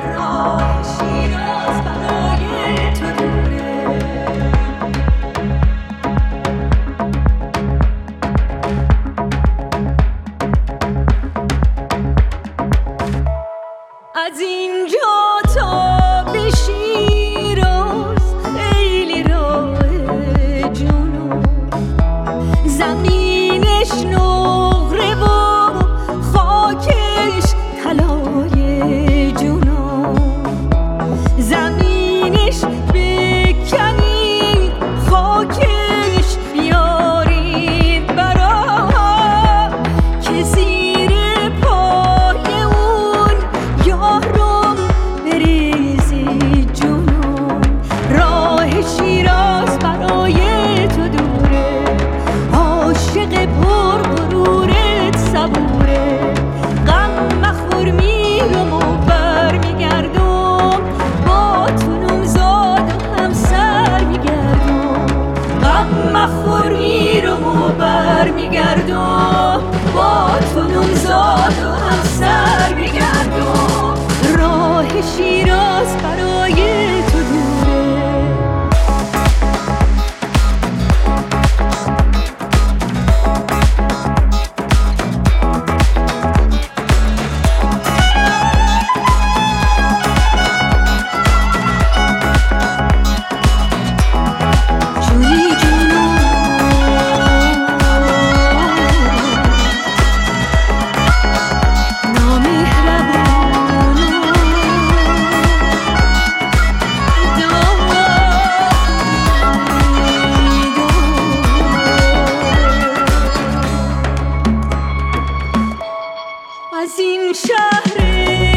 راه شیراز برای تو دوره. از اینجا تا به شیراز خیلی راه جنوب، زمینش نقره و خاکش طلای جنوب. زمینش بکنید خاکش بیارید برا، که زیر پای اون یارم بریزی جنوب. راه شیراز برای تو دوره، عاشق پر غرورت صبوره. غم مخور میرم و بر میگردم، با تو نوزاد و همسر میگردم. غم مخور میرم و بر میگردم، با تو نوزاد و همسر میگردم. راه شیراز برای تو دوره. جویی جونم نامهربونم، از این شهر